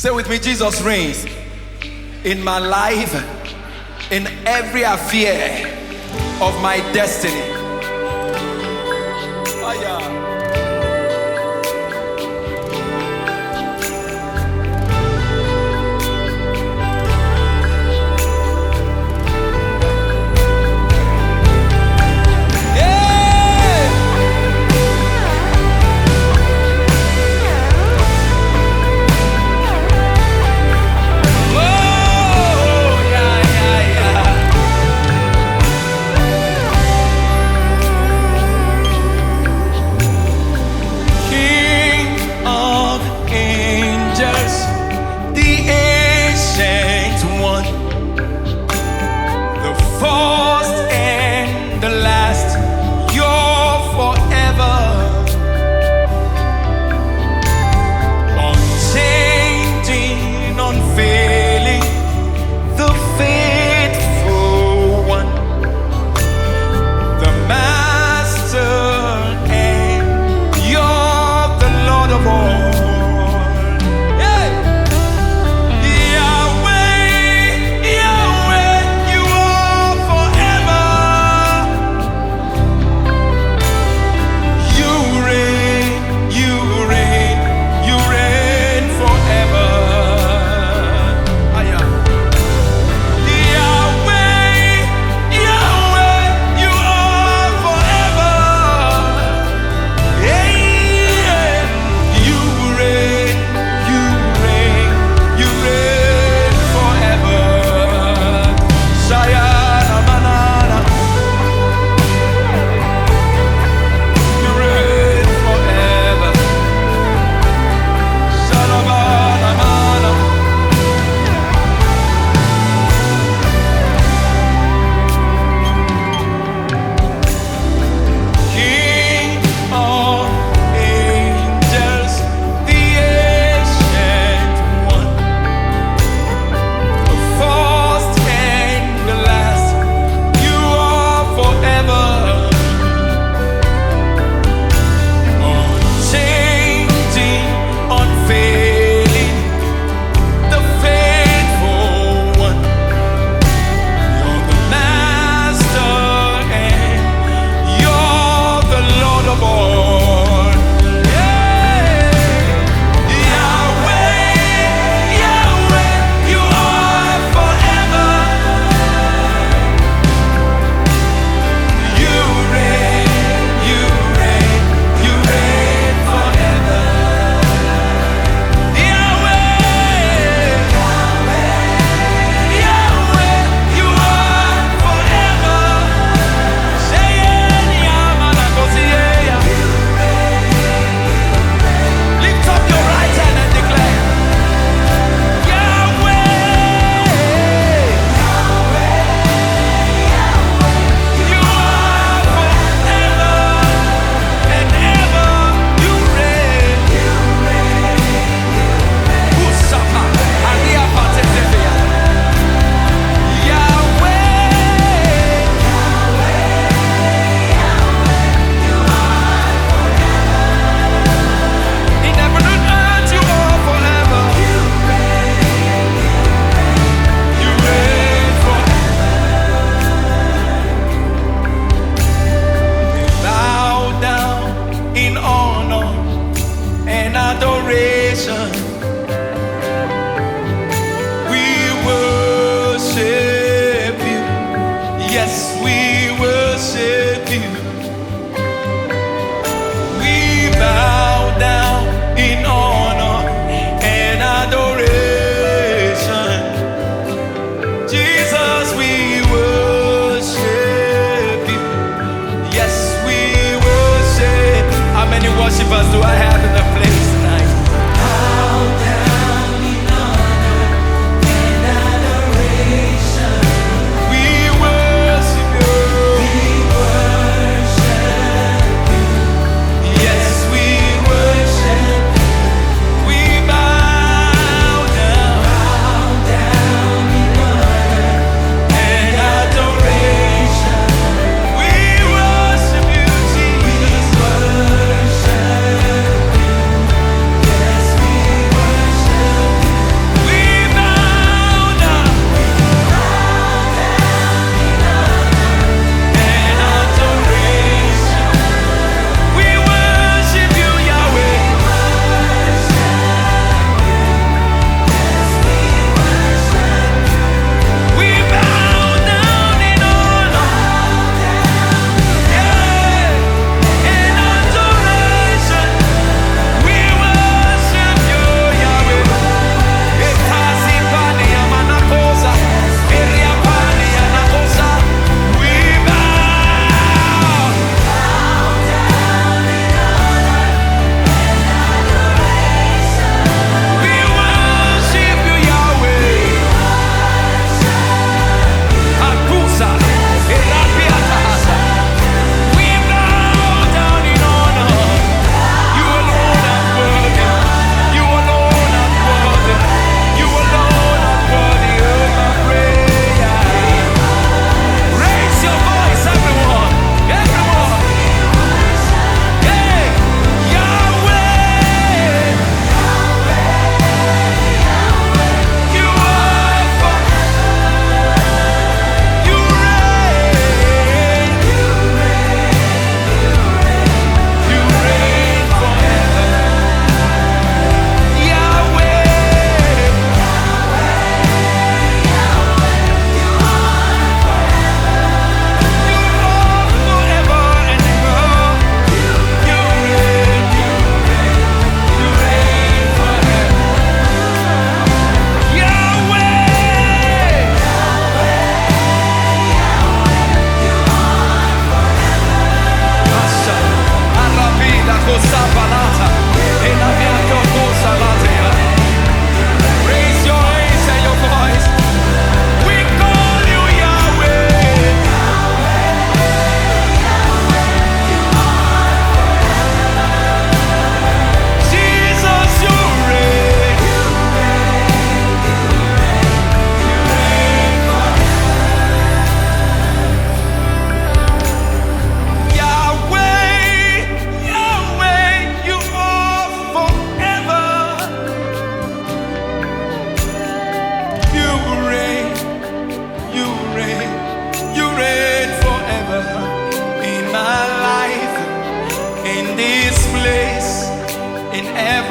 Say with me, Jesus reigns in my life, in every affair of my destiny. Fire.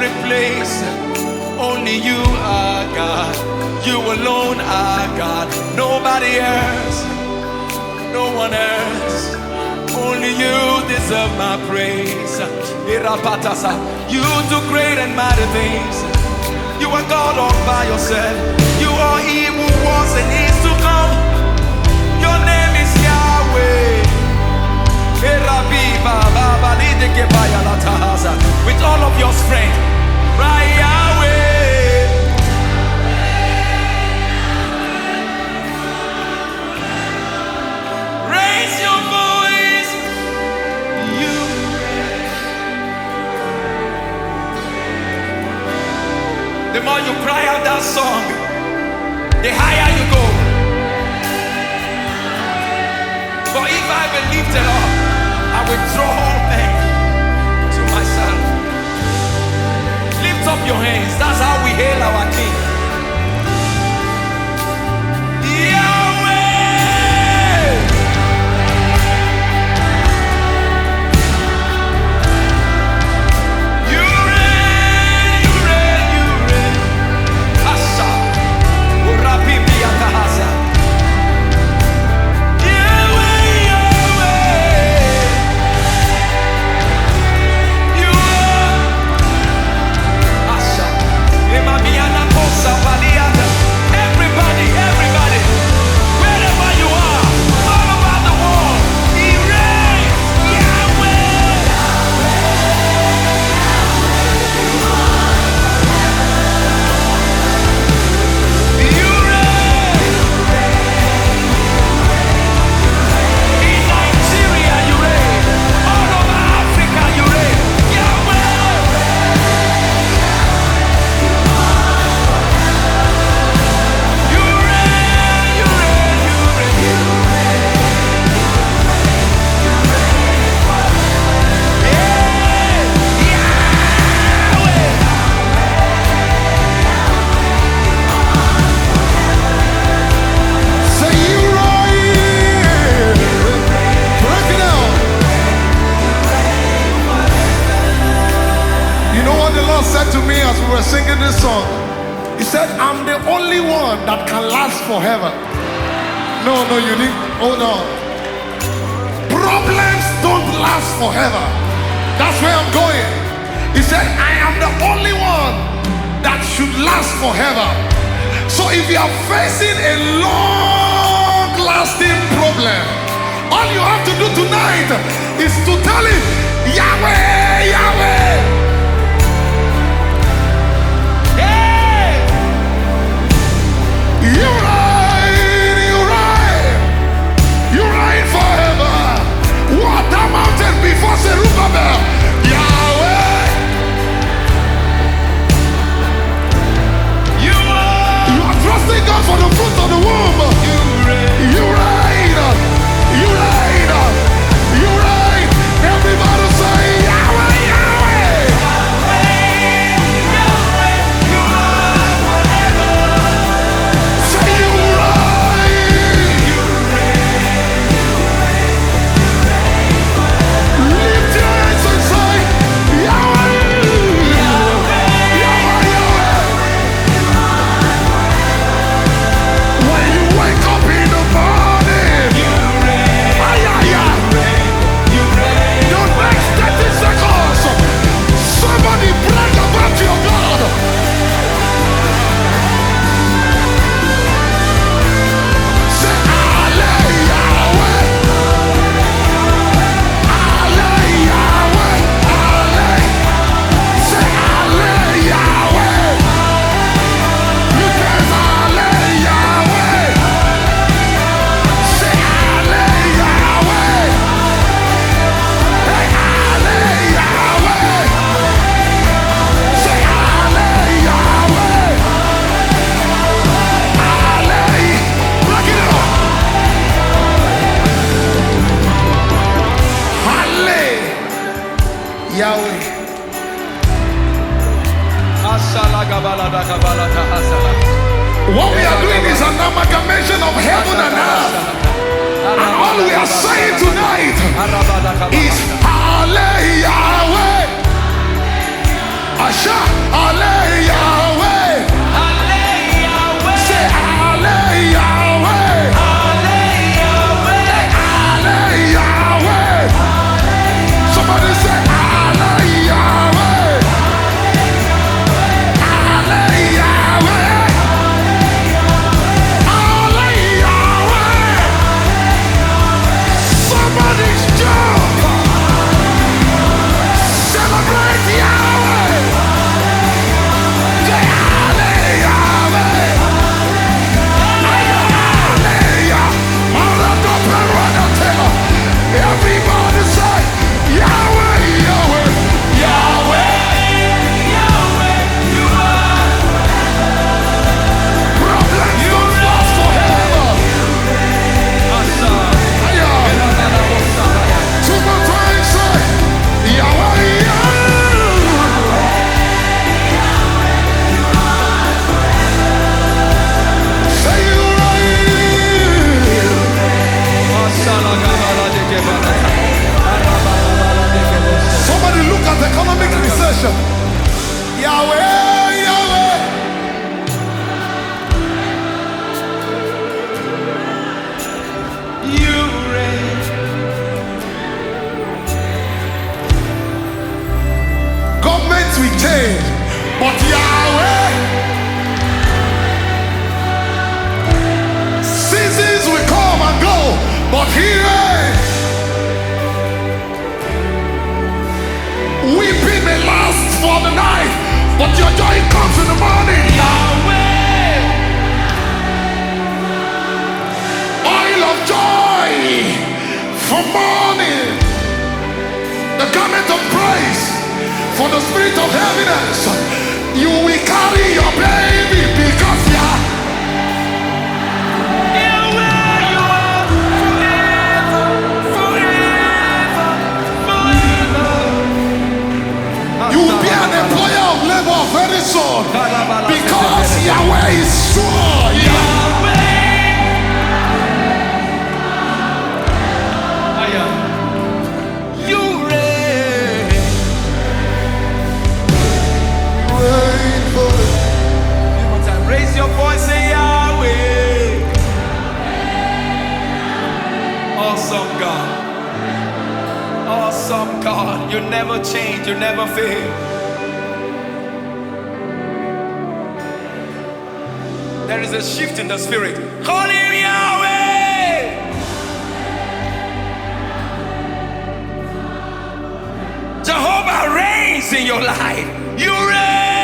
every place. Only you are God. You alone are God. Nobody else. No one else. Only you deserve my praise. You do great and mighty things. You are God all by yourself. You are He who was and is to come. Your name is Yahweh. With all of your strength, right, Yahweh. Raise your voice. You. The more you cry out that song, the higher you go. For if I be lifted up, I will draw all men to myself. Lift up your hands. That's how we hail our King. Yahweh! You reign, you reign, you reign. Asha. Urapi biatahasa. Everybody, wherever you are, all over the world, He reigns. Yahweh. You reign. In Nigeria, you reign. All over Africa, you reign. Yahweh. Said to me as we were singing this song, He said, I'm the only one that can last forever. No, you didn't. Hold on. Problems don't last forever. That's where I'm going. He said, I am the only one that should last forever. So if you are facing a long-lasting problem, all you have to do tonight is to tell Him, Yahweh, Yahweh. You reign forever. What the mountain before Zerubbabel? Yahweh. You are trusting God for the fruit of the womb. You reign. You reign. You reign. You reign. Everybody say Yahweh, Yahweh. Yahweh, you are forever. Say you reign. You reign. Lift your hands and say Yahweh. Yahweh, Yahweh. When you wake up in the morning, you reign. You reign. The next 30 seconds, somebody brag about your God. Say Ale Yahweh. Ale Yahweh. Ale. Say Ale Yahweh. You guys Ale Yahweh. Say Ale Yahweh. Hey Ale Yahweh. Say Ale Yahweh. Ale. Break it up. Ale Yahweh. What we are doing is an amalgamation of heaven and earth. And all we are saying tonight is Ale Yahweh. I shout, Ale Yahweh. Say, Ale Yahweh. Ale Yahweh. Somebody say, Ale Yahweh. Ale Yahweh. Ale Yahweh. Somebody's job. Celebrate Yahweh. Say, Ale Yahweh. Ale Yahweh. Everybody say, Yahweh, Yahweh. Problems don't last forever. Two more times, say, Yahweh, Yahweh. Say you Somebody look at economic recession. Yahweh, Yahweh. You reign. Governments will change, but Yahweh. Seasons will come and go, but He reigns. Weeping may last for the night, but your joy comes in the morning. Oil of joy for morning. The garment of praise for the spirit of heaviness. You will carry your baby because you will be an employer of labor very soon. Because Yahweh is sure. You reign. One more time. Raise your voice, say Yahweh. Awesome God. Awesome God. You never change. You never fail. There is a shift in the spirit. Call him Yahweh. Jehovah reigns in your life. You reign.